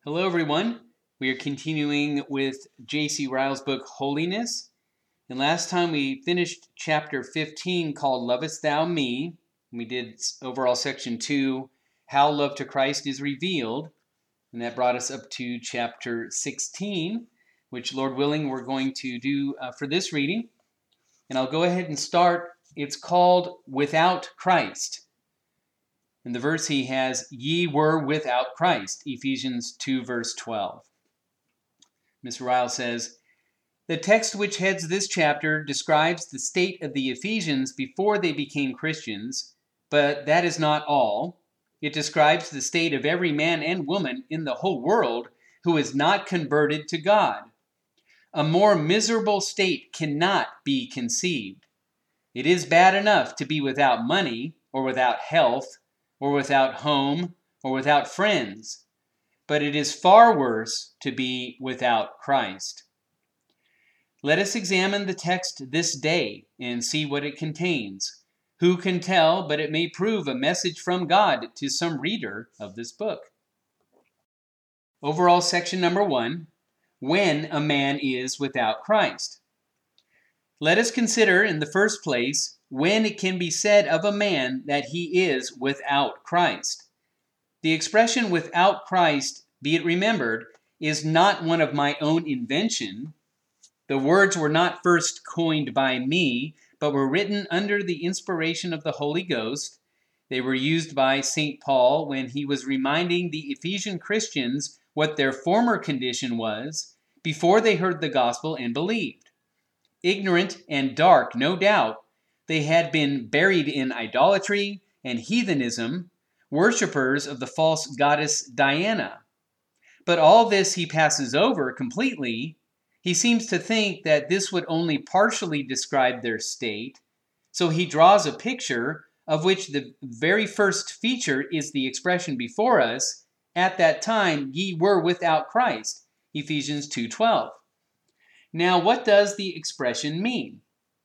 Hello, everyone. We are continuing with J.C. Ryle's book, Holiness. And last time we finished chapter 15 called Lovest Thou Me. We did overall section 2, How Love to Christ is Revealed. And that brought us up to chapter 16, which, Lord willing, we're going to do for this reading. And I'll go ahead and start. It's called Without Christ. In the verse he has, ye were without Christ, Ephesians 2, verse 12. Mr. Ryle says, the text which heads this chapter describes the state of the Ephesians before they became Christians, but that is not all. It describes the state of every man and woman in the whole world who is not converted to God. A more miserable state cannot be conceived. It is bad enough to be without money or without health, or without home, or without friends. But it is far worse to be without Christ. Let us examine the text this day and see what it contains. Who can tell, but it may prove a message from God to some reader of this book. Overall section number 1, when a man is without Christ. Let us consider in the first place when it can be said of a man that he is without Christ. The expression without Christ, be it remembered, is not one of my own invention. The words were not first coined by me, but were written under the inspiration of the Holy Ghost. They were used by St. Paul when he was reminding the Ephesian Christians what their former condition was before they heard the gospel and believed. Ignorant and dark, no doubt, they had been buried in idolatry and heathenism, worshippers of the false goddess Diana. But all this he passes over completely. He seems to think that this would only partially describe their state, so he draws a picture of which the very first feature is the expression before us, at that time ye were without Christ, Ephesians 2:12. Now, what does the expression mean?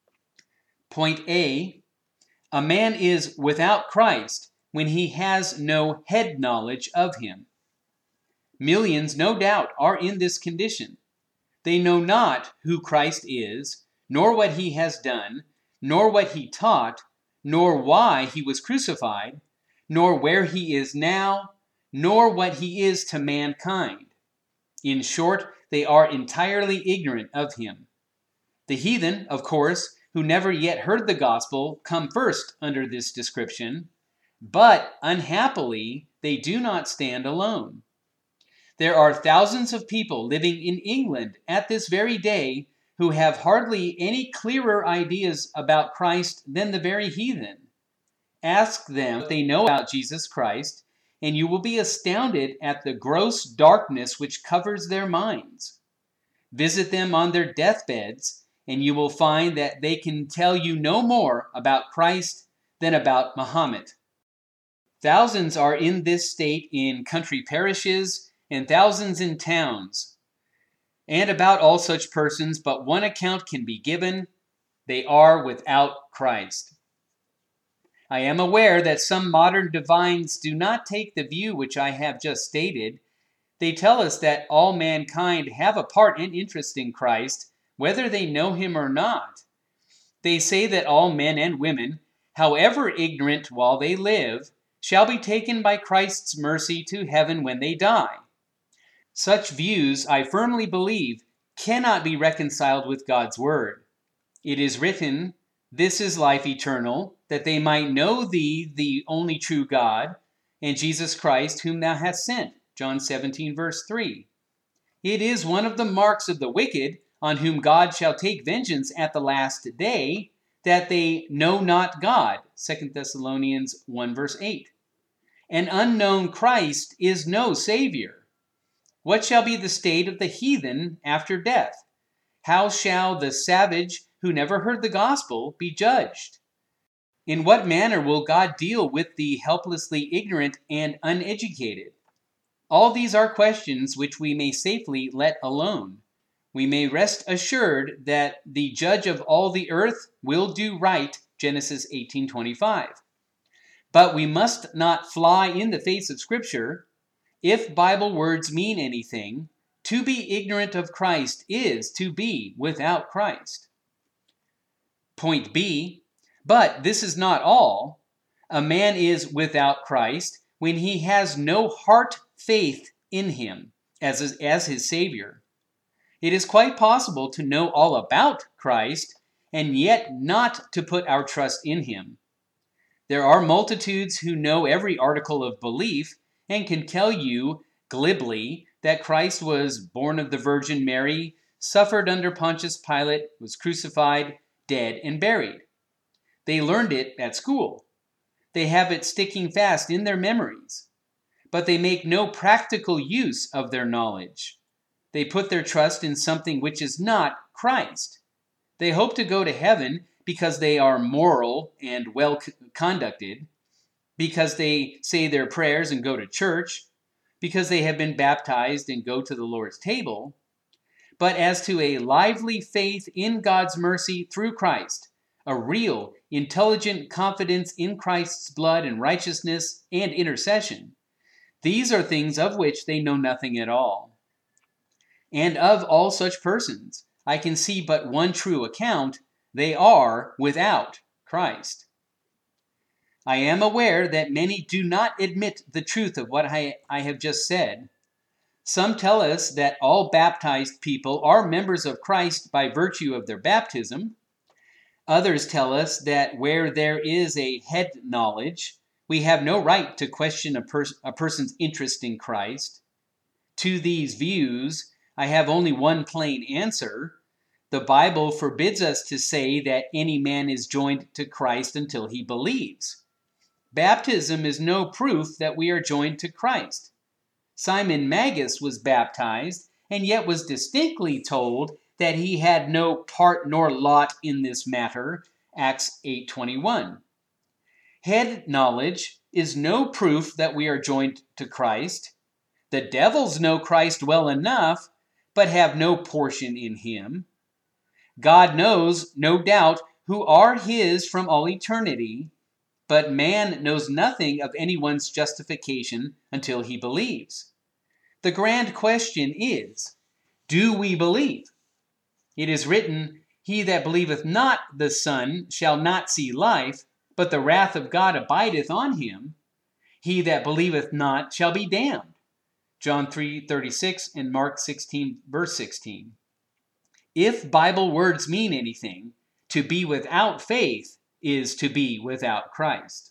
Point A, a man is without Christ when he has no head knowledge of him. Millions, no doubt, are in this condition. They know not who Christ is, nor what he has done, nor what he taught, nor why he was crucified, nor where he is now, nor what he is to mankind. In short, they are entirely ignorant of him. The heathen, of course, who never yet heard the gospel, come first under this description, but unhappily, they do not stand alone. There are thousands of people living in England at this very day who have hardly any clearer ideas about Christ than the very heathen. Ask them what they know about Jesus Christ, and you will be astounded at the gross darkness which covers their minds. Visit them on their deathbeds, and you will find that they can tell you no more about Christ than about Muhammad. Thousands are in this state in country parishes and thousands in towns. And about all such persons, but one account can be given: they are without Christ. I am aware that some modern divines do not take the view which I have just stated. They tell us that all mankind have a part and interest in Christ, whether they know him or not. They say that all men and women, however ignorant while they live, shall be taken by Christ's mercy to heaven when they die. Such views, I firmly believe, cannot be reconciled with God's word. It is written, this is life eternal, that they might know thee, the only true God, and Jesus Christ, whom thou hast sent. John 17, verse 3. It is one of the marks of the wicked, on whom God shall take vengeance at the last day, that they know not God. 2 Thessalonians 1, verse 8. An unknown Christ is no Savior. What shall be the state of the heathen after death? How shall the savage who never heard the gospel be judged? In what manner will God deal with the helplessly ignorant and uneducated? All these are questions which we may safely let alone. We may rest assured that the judge of all the earth will do right, Genesis 18:25. But we must not fly in the face of Scripture. If Bible words mean anything, to be ignorant of Christ is to be without Christ. Point B, but this is not all. A man is without Christ when he has no heart faith in him as his Savior. It is quite possible to know all about Christ and yet not to put our trust in him. There are multitudes who know every article of belief and can tell you glibly that Christ was born of the Virgin Mary, suffered under Pontius Pilate, was crucified, dead, and buried. They learned it at school. They have it sticking fast in their memories. But they make no practical use of their knowledge. They put their trust in something which is not Christ. They hope to go to heaven because they are moral and well conducted, because they say their prayers and go to church, because they have been baptized and go to the Lord's table. But as to a lively faith in God's mercy through Christ, a real, intelligent confidence in Christ's blood and righteousness and intercession, these are things of which they know nothing at all. And of all such persons, I can see but one true account: they are without Christ. I am aware that many do not admit the truth of what I have just said. Some tell us that all baptized people are members of Christ by virtue of their baptism. Others tell us that where there is a head knowledge, we have no right to question a person's interest in Christ. To these views, I have only one plain answer. The Bible forbids us to say that any man is joined to Christ until he believes. Baptism is no proof that we are joined to Christ. Simon Magus was baptized and yet was distinctly told that he had no part nor lot in this matter, Acts 8:21. Head knowledge is no proof that we are joined to Christ. The devils know Christ well enough, but have no portion in him. God knows, no doubt, who are his from all eternity, but man knows nothing of anyone's justification until he believes. The grand question is, do we believe? It is written, "He that believeth not the Son shall not see life, but the wrath of God abideth on him. He that believeth not shall be damned." John 3:36 and Mark 16, verse 16. If Bible words mean anything, to be without faith is to be without Christ.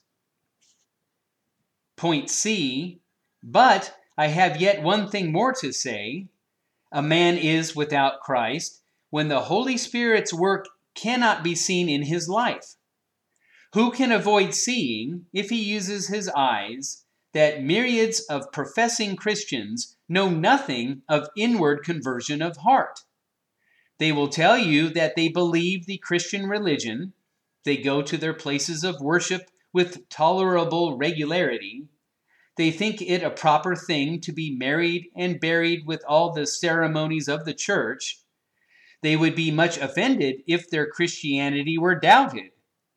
Point C, but I have yet one thing more to say. A man is without Christ when the Holy Spirit's work cannot be seen in his life. Who can avoid seeing, if he uses his eyes, that myriads of professing Christians know nothing of inward conversion of heart? They will tell you that they believe the Christian religion, they go to their places of worship with tolerable regularity, they think it a proper thing to be married and buried with all the ceremonies of the church. They would be much offended if their Christianity were doubted.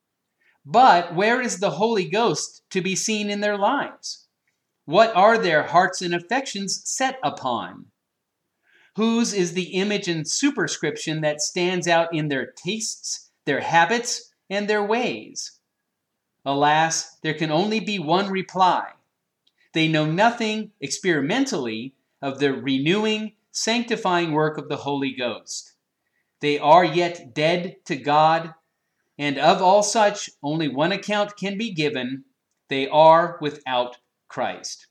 But where is the Holy Ghost to be seen in their lives? What are their hearts and affections set upon? Whose is the image and superscription that stands out in their tastes, their habits, and their ways? Alas, there can only be one reply. They know nothing experimentally of the renewing, sanctifying work of the Holy Ghost. They are yet dead to God, and of all such, only one account can be given: they are without Christ.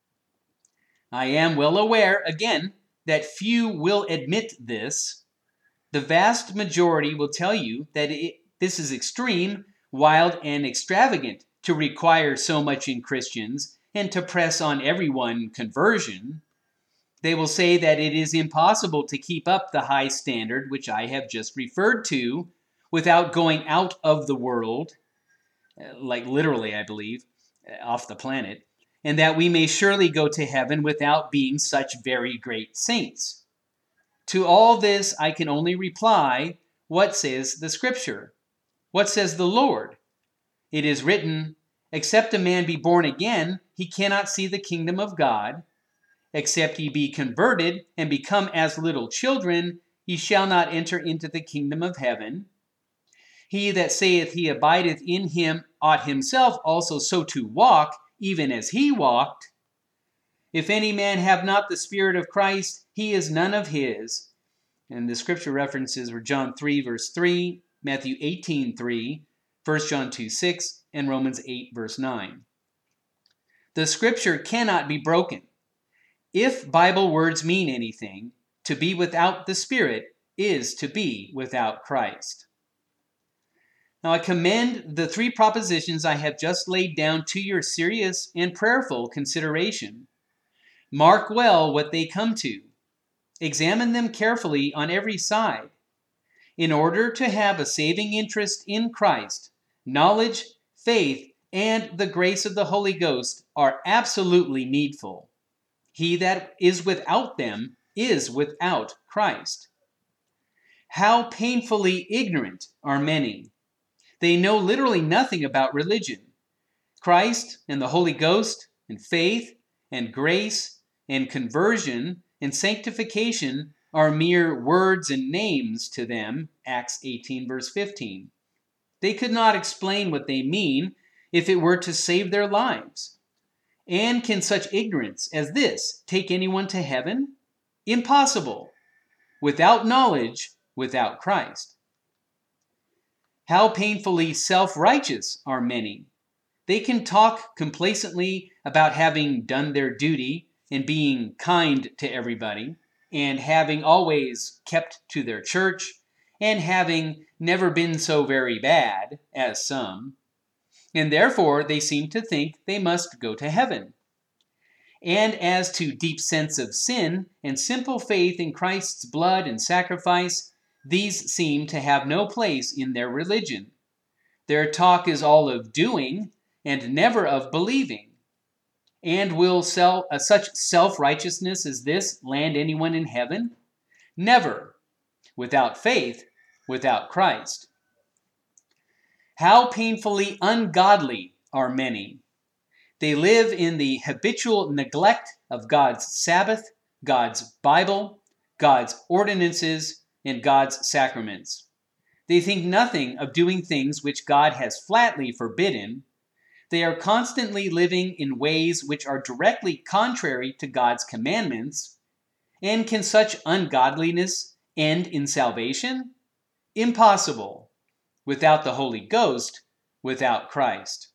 I am well aware, again, that few will admit this. The vast majority will tell you that this is extreme, wild, and extravagant to require so much in Christians and to press on everyone conversion. They will say that it is impossible to keep up the high standard which I have just referred to without going out of the world, like literally, I believe, off the planet, and that we may surely go to heaven without being such very great saints. To all this I can only reply, what says the Scripture? What says the Lord? It is written, "Except a man be born again, he cannot see the kingdom of God." Except ye be converted, and become as little children, ye shall not enter into the kingdom of heaven. He that saith he abideth in him ought himself also so to walk, even as he walked. If any man have not the Spirit of Christ, he is none of his. And the scripture references were John 3, verse 3, Matthew 18, 3, 1 John 2, 6, and Romans 8, verse 9. The scripture cannot be broken. If Bible words mean anything, to be without the Spirit is to be without Christ. Now I commend the three propositions I have just laid down to your serious and prayerful consideration. Mark well what they come to. Examine them carefully on every side. In order to have a saving interest in Christ, knowledge, faith, and the grace of the Holy Ghost are absolutely needful. He that is without them is without Christ. How painfully ignorant are many! They know literally nothing about religion. Christ and the Holy Ghost and faith and grace and conversion and sanctification are mere words and names to them, Acts 18, verse 15. They could not explain what they mean if it were to save their lives. And can such ignorance as this take anyone to heaven? Impossible. Without knowledge, without Christ. How painfully self-righteous are many! They can talk complacently about having done their duty and being kind to everybody, and having always kept to their church, and having never been so very bad as some, and therefore they seem to think they must go to heaven. And as to deep sense of sin and simple faith in Christ's blood and sacrifice, these seem to have no place in their religion. Their talk is all of doing and never of believing. And will such self-righteousness as this land anyone in heaven? Never. Without faith, without Christ. How painfully ungodly are many! They live in the habitual neglect of God's Sabbath, God's Bible, God's ordinances, and God's sacraments. They think nothing of doing things which God has flatly forbidden. They are constantly living in ways which are directly contrary to God's commandments. And can such ungodliness end in salvation? Impossible. Without the Holy Ghost, without Christ.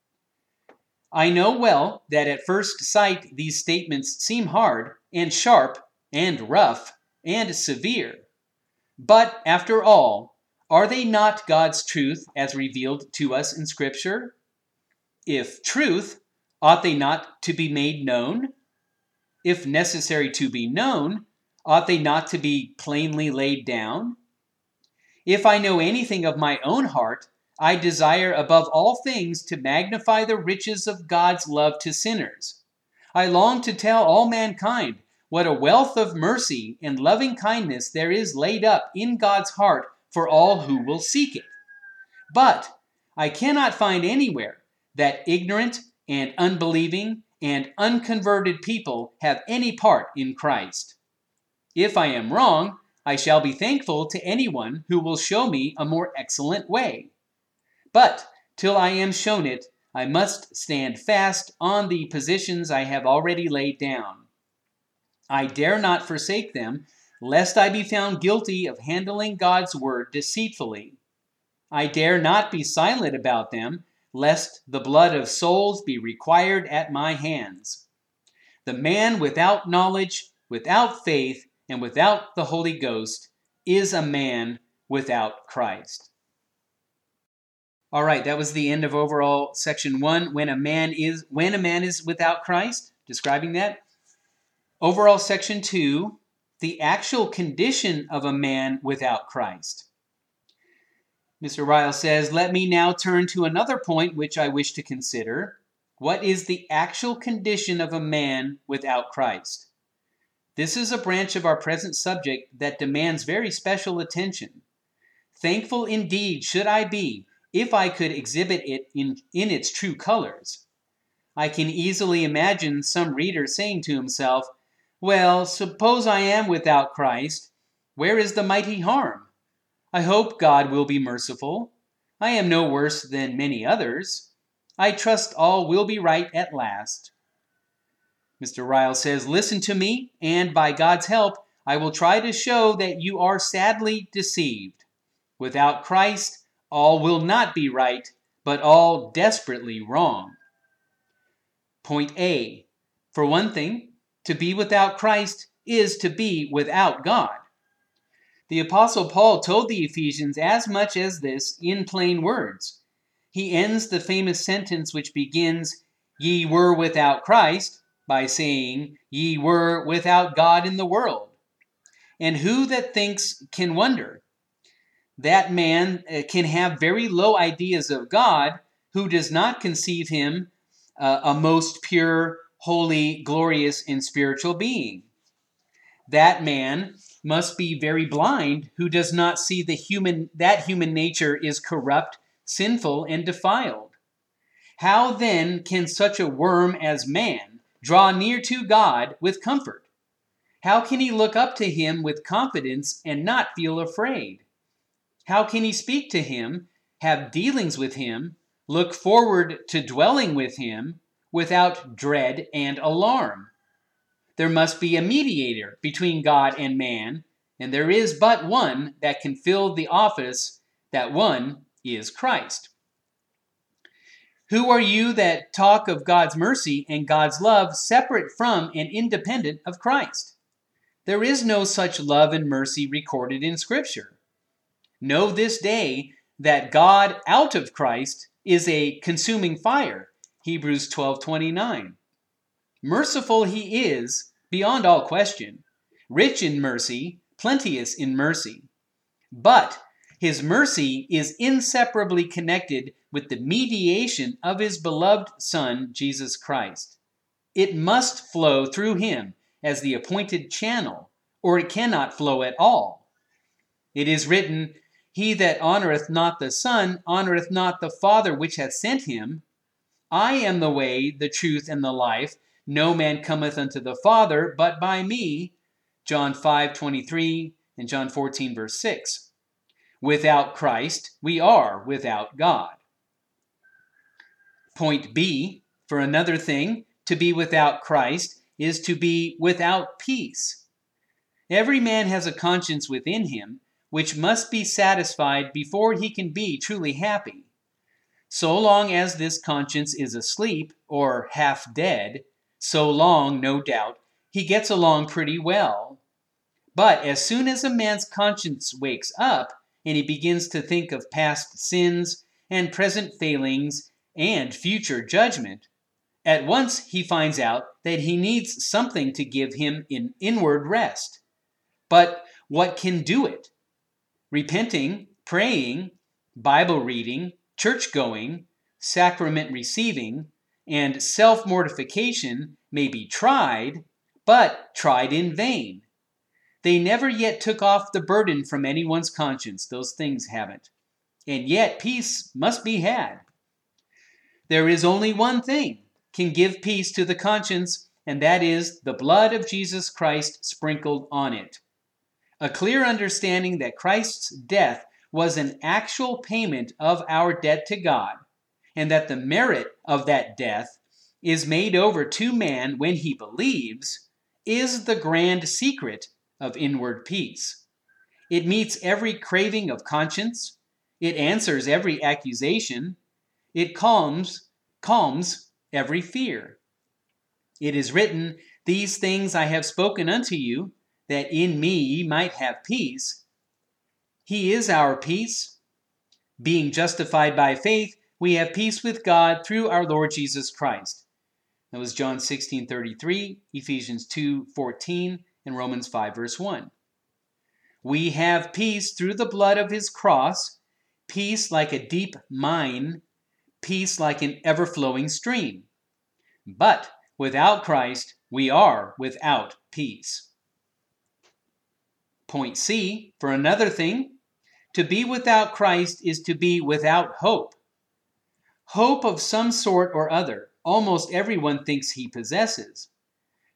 I know well that at first sight these statements seem hard and sharp and rough and severe. But after all, are they not God's truth as revealed to us in Scripture? If truth, ought they not to be made known? If necessary to be known, ought they not to be plainly laid down? If I know anything of my own heart, I desire above all things to magnify the riches of God's love to sinners. I long to tell all mankind what a wealth of mercy and loving kindness there is laid up in God's heart for all who will seek it. But I cannot find anywhere that ignorant and unbelieving and unconverted people have any part in Christ. If I am wrong, I shall be thankful to anyone who will show me a more excellent way. But till I am shown it, I must stand fast on the positions I have already laid down. I dare not forsake them, lest I be found guilty of handling God's word deceitfully. I dare not be silent about them, lest the blood of souls be required at my hands. The man without knowledge, without faith, and without the Holy Ghost is a man without Christ. All right, that was the end of overall section 1, when a man is without Christ, describing that. Overall section 2, the actual condition of a man without Christ. Mr. Ryle says, let me now turn to another point which I wish to consider. What is the actual condition of a man without Christ? This is a branch of our present subject that demands very special attention. Thankful indeed should I be if I could exhibit it in its true colors. I can easily imagine some reader saying to himself, Well, suppose I am without Christ. Where is the mighty harm? I hope God will be merciful. I am no worse than many others. I trust all will be right at last. Mr. Ryle says, listen to me, and by God's help, I will try to show that you are sadly deceived. Without Christ, all will not be right, but all desperately wrong. Point A. For one thing, to be without Christ is to be without God. The Apostle Paul told the Ephesians as much as this in plain words. He ends the famous sentence which begins, "Ye were without Christ," by saying, "Ye were without God in the world." And who that thinks can wonder? That man can have very low ideas of God who does not conceive him a most pure, holy, glorious, and spiritual being. That man must be very blind who does not see that human nature is corrupt, sinful, and defiled. How then can such a worm as man draw near to God with comfort? How can he look up to him with confidence and not feel afraid? How can he speak to him, have dealings with him, look forward to dwelling with him without dread and alarm? There must be a mediator between God and man, and there is but one that can fill the office. That one is Christ. Who are you that talk of God's mercy and God's love separate from and independent of Christ? There is no such love and mercy recorded in Scripture. Know this day that God out of Christ is a consuming fire. Hebrews 12:29. Merciful he is, beyond all question, rich in mercy, plenteous in mercy. But his mercy is inseparably connected with the mediation of his beloved Son, Jesus Christ. It must flow through him as the appointed channel, or it cannot flow at all. It is written, "He that honoreth not the Son honoreth not the Father which hath sent him. I am the way, the truth, and the life. No man cometh unto the Father but by me." John 5:23 and John 14, verse 6. Without Christ, we are without God. Point B, for another thing, to be without Christ is to be without peace. Every man has a conscience within him, which must be satisfied before he can be truly happy. So long as this conscience is asleep or half dead, so long, no doubt, he gets along pretty well. But as soon as a man's conscience wakes up and he begins to think of past sins and present failings and future judgment, at once he finds out that he needs something to give him an inward rest. But what can do it? Repenting, praying, Bible reading, church going, sacrament receiving, and self-mortification may be tried, but tried in vain. They never yet took off the burden from anyone's conscience. Those things haven't. And yet peace must be had. There is only one thing can give peace to the conscience, and that is the blood of Jesus Christ sprinkled on it. A clear understanding that Christ's death was an actual payment of our debt to God, and that the merit of that death is made over to man when he believes, is the grand secret of inward peace. It meets every craving of conscience. It answers every accusation. It calms every fear. It is written, "These things I have spoken unto you, that in me ye might have peace." He is our peace. Being justified by faith, we have peace with God through our Lord Jesus Christ. That was John 16:33, Ephesians 2:14, and Romans 5, verse 1. We have peace through the blood of his cross, peace like a deep mine, peace like an ever-flowing stream. But without Christ, we are without peace. Point C, for another thing, to be without Christ is to be without hope. Hope of some sort or other, almost everyone thinks he possesses.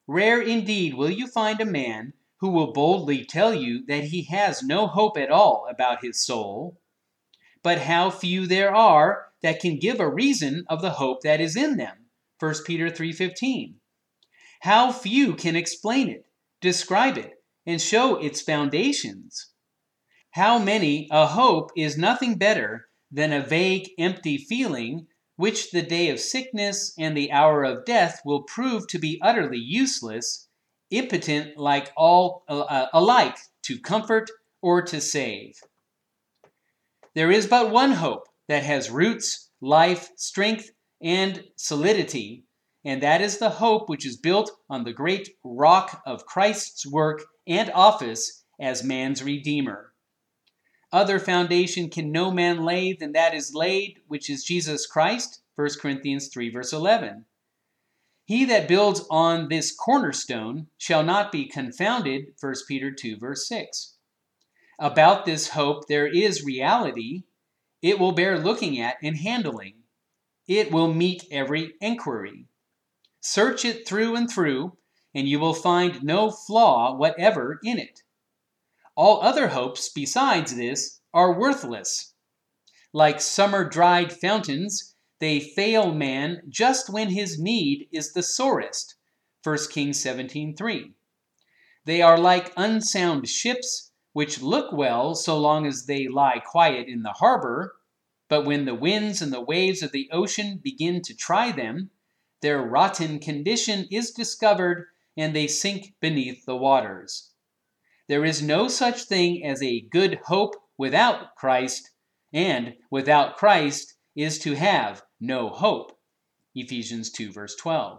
Rare indeed will you find a man who will boldly tell you that he has no hope at all about his soul. But how few there are that can give a reason of the hope that is in them. 1 Peter 3:15. How few can explain it, describe it, and show its foundations. How many a hope is nothing better than a vague, empty feeling which the day of sickness and the hour of death will prove to be utterly useless, impotent alike to comfort or to save. There is but one hope that has roots, life, strength, and solidity, and that is the hope which is built on the great rock of Christ's work and office as man's Redeemer. Other foundation can no man lay than that is laid, which is Jesus Christ, 1 Corinthians 3, verse 11. He that builds on this cornerstone shall not be confounded, 1 Peter 2, verse 6. About this hope there is reality. It will bear looking at and handling. It will meet every inquiry. Search it through and through, and you will find no flaw whatever in it. All other hopes besides this are worthless. Like summer-dried fountains, they fail man just when his need is the sorest. 1 Kings 17:3. They are like unsound ships, which look well so long as they lie quiet in the harbor, but when the winds and the waves of the ocean begin to try them, their rotten condition is discovered and they sink beneath the waters. There is no such thing as a good hope without Christ, and without Christ is to have no hope. Ephesians 2, verse 12.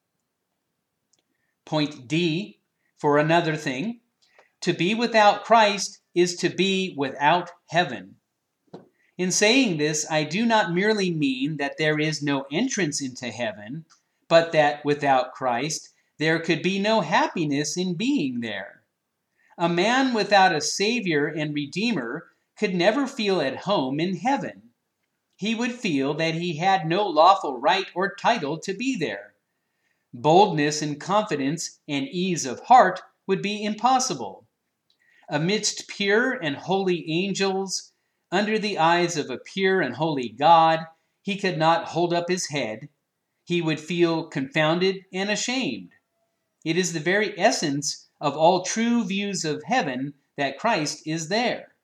Point D, for another thing, to be without Christ is to be without heaven. In saying this, I do not merely mean that there is no entrance into heaven, but that without Christ there could be no happiness in being there. A man without a Savior and Redeemer could never feel at home in heaven. He would feel that he had no lawful right or title to be there. Boldness and confidence and ease of heart would be impossible. Amidst pure and holy angels, under the eyes of a pure and holy God, he could not hold up his head. He would feel confounded and ashamed. It is the very essence of all true views of heaven that Christ is there.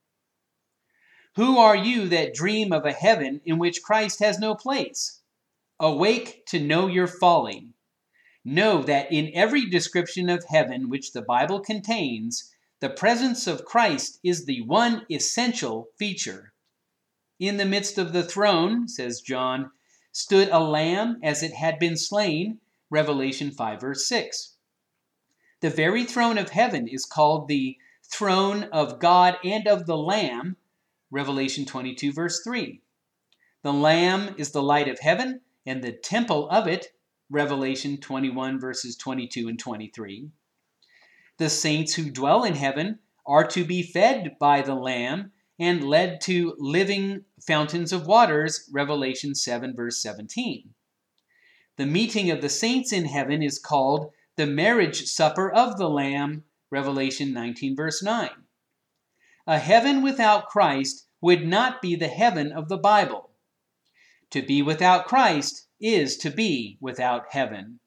Who are you that dream of a heaven in which Christ has no place? Awake to know your folly. Know that in every description of heaven which the Bible contains, the presence of Christ is the one essential feature. In the midst of the throne, says John, stood a lamb as it had been slain, Revelation 5, verse 6. The very throne of heaven is called the throne of God and of the Lamb, Revelation 22, verse 3. The Lamb is the light of heaven and the temple of it, Revelation 21, verses 22 and 23. The saints who dwell in heaven are to be fed by the Lamb and led to living fountains of waters, Revelation 7, verse 17. The meeting of the saints in heaven is called the marriage supper of the Lamb, Revelation 19, verse 9. A heaven without Christ would not be the heaven of the Bible. To be without Christ is to be without heaven.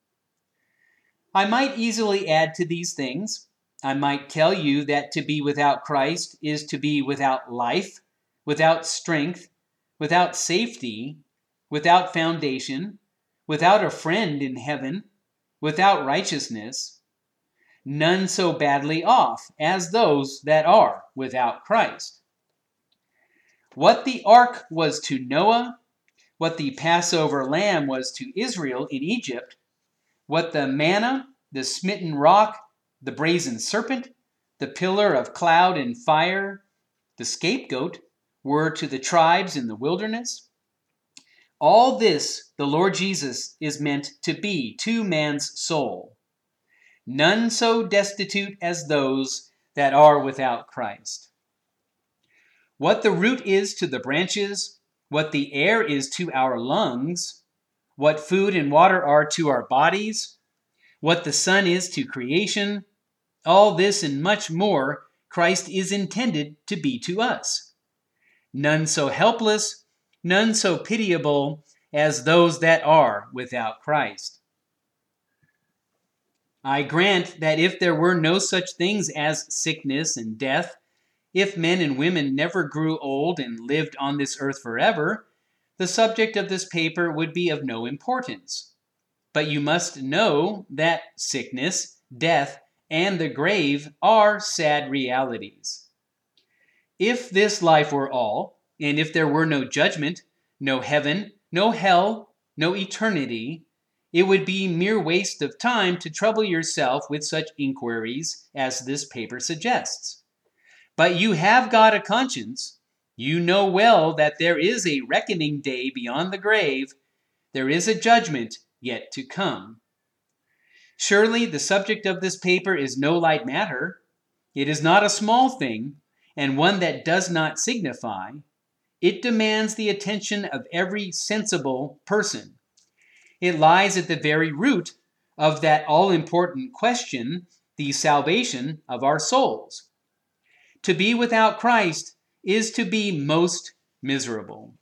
I might easily add to these things. I might tell you that to be without Christ is to be without life, without strength, without safety, without foundation, without a friend in heaven, without righteousness, none so badly off as those that are without Christ. What the ark was to Noah, what the Passover lamb was to Israel in Egypt, what the manna, the smitten rock, the brazen serpent, the pillar of cloud and fire, the scapegoat, were to the tribes in the wilderness, all this the Lord Jesus is meant to be to man's soul. None so destitute as those that are without Christ. What the root is to the branches, what the air is to our lungs, what food and water are to our bodies, what the Son is to creation, all this and much more Christ is intended to be to us. None so helpless, none so pitiable as those that are without Christ. I grant that if there were no such things as sickness and death, if men and women never grew old and lived on this earth forever, the subject of this paper would be of no importance. But you must know that sickness, death, and the grave are sad realities. If this life were all, and if there were no judgment, no heaven, no hell, no eternity, it would be mere waste of time to trouble yourself with such inquiries as this paper suggests. But you have got a conscience. You know well that there is a reckoning day beyond the grave. There is a judgment yet to come. Surely the subject of this paper is no light matter. It is not a small thing, and one that does not signify. It demands the attention of every sensible person. It lies at the very root of that all-important question, the salvation of our souls. To be without Christ is to be most miserable.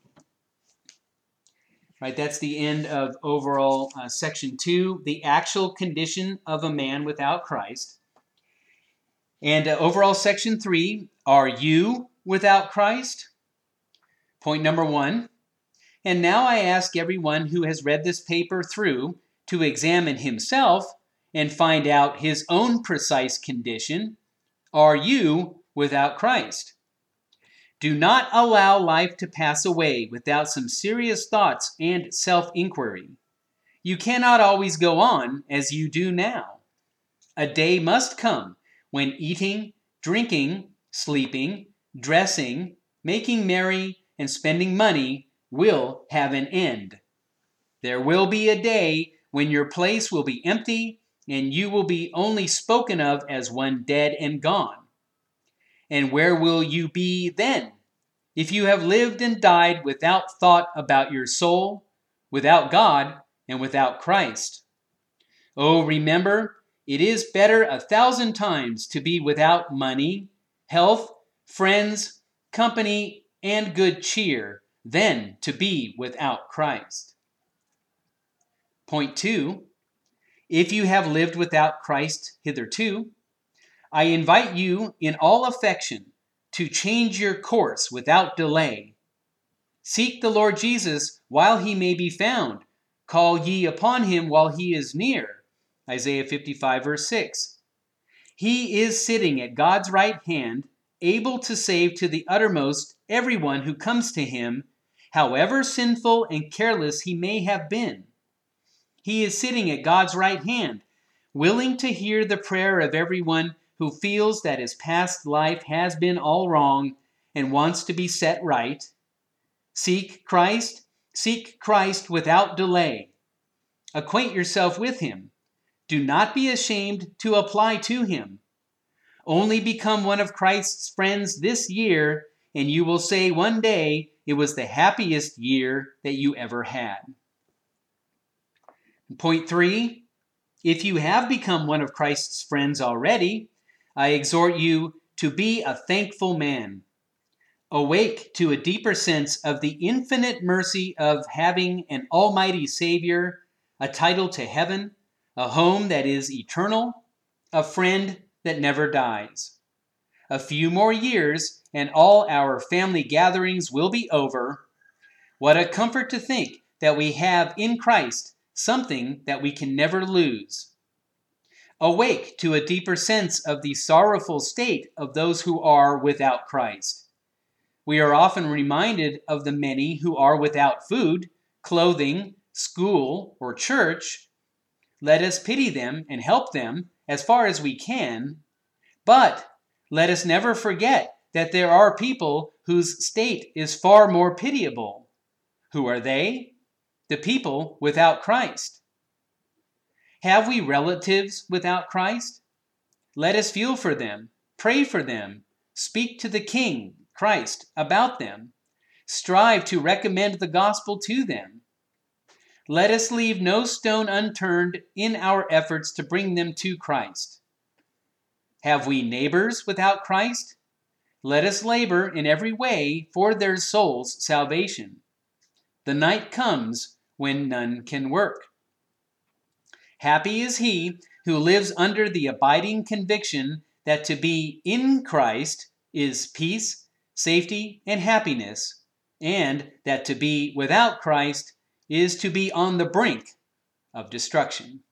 Right, that's the end of overall section 2, the actual condition of a man without Christ. And overall section 3, are you without Christ? Point number 1. And now I ask everyone who has read this paper through to examine himself and find out his own precise condition. Are you without Christ? Do not allow life to pass away without some serious thoughts and self-inquiry. You cannot always go on as you do now. A day must come when eating, drinking, sleeping, dressing, making merry, and spending money will have an end. There will be a day when your place will be empty and you will be only spoken of as one dead and gone. And where will you be then? If you have lived and died without thought about your soul, without God, and without Christ. Oh, remember, it is better 1,000 times to be without money, health, friends, company, and good cheer than to be without Christ. Point 2. If you have lived without Christ hitherto, I invite you in all affection to change your course without delay. Seek the Lord Jesus while he may be found. Call ye upon him while he is near. Isaiah 55 verse 6. He is sitting at God's right hand, able to save to the uttermost everyone who comes to him, however sinful and careless he may have been. He is sitting at God's right hand, willing to hear the prayer of everyone who feels that his past life has been all wrong and wants to be set right. Seek Christ without delay. Acquaint yourself with him. Do not be ashamed to apply to him. Only become one of Christ's friends this year, and you will say one day it was the happiest year that you ever had. Point 3, if you have become one of Christ's friends already, I exhort you to be a thankful man. Awake to a deeper sense of the infinite mercy of having an almighty Savior, a title to heaven, a home that is eternal, a friend that never dies. A few more years and all our family gatherings will be over. What a comfort to think that we have in Christ something that we can never lose. Awake to a deeper sense of the sorrowful state of those who are without Christ. We are often reminded of the many who are without food, clothing, school, or church. Let us pity them and help them as far as we can, but let us never forget that there are people whose state is far more pitiable. Who are they? The people without Christ. Have we relatives without Christ? Let us feel for them, pray for them, speak to the King, Christ, about them, strive to recommend the gospel to them. let us leave no stone unturned in our efforts to bring them to Christ. Have we neighbors without Christ? Let us labor in every way for their souls' salvation. The night comes when none can work. Happy is he who lives under the abiding conviction that to be in Christ is peace, safety, and happiness, and that to be without Christ is to be on the brink of destruction.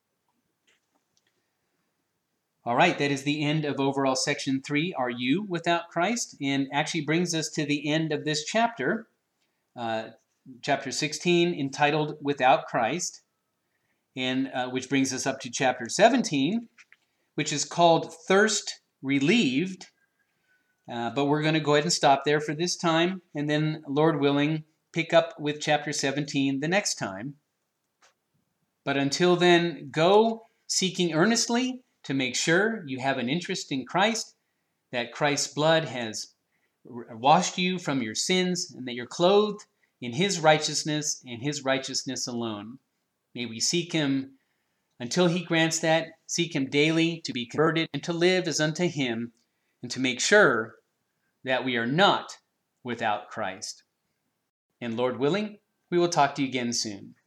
All right, that is the end of overall section 3, Are You Without Christ? And actually brings us to the end of this chapter, chapter 16, entitled Without Christ, and which brings us up to chapter 17, which is called Thirst Relieved. But we're going to go ahead and stop there for this time, and then, Lord willing, pick up with chapter 17 the next time. But until then, go seeking earnestly to make sure you have an interest in Christ, that Christ's blood has washed you from your sins, and that you're clothed in his righteousness and his righteousness alone. May we seek him until he grants that, seek him daily to be converted and to live as unto him, and to make sure that we are not without Christ. And Lord willing, we will talk to you again soon.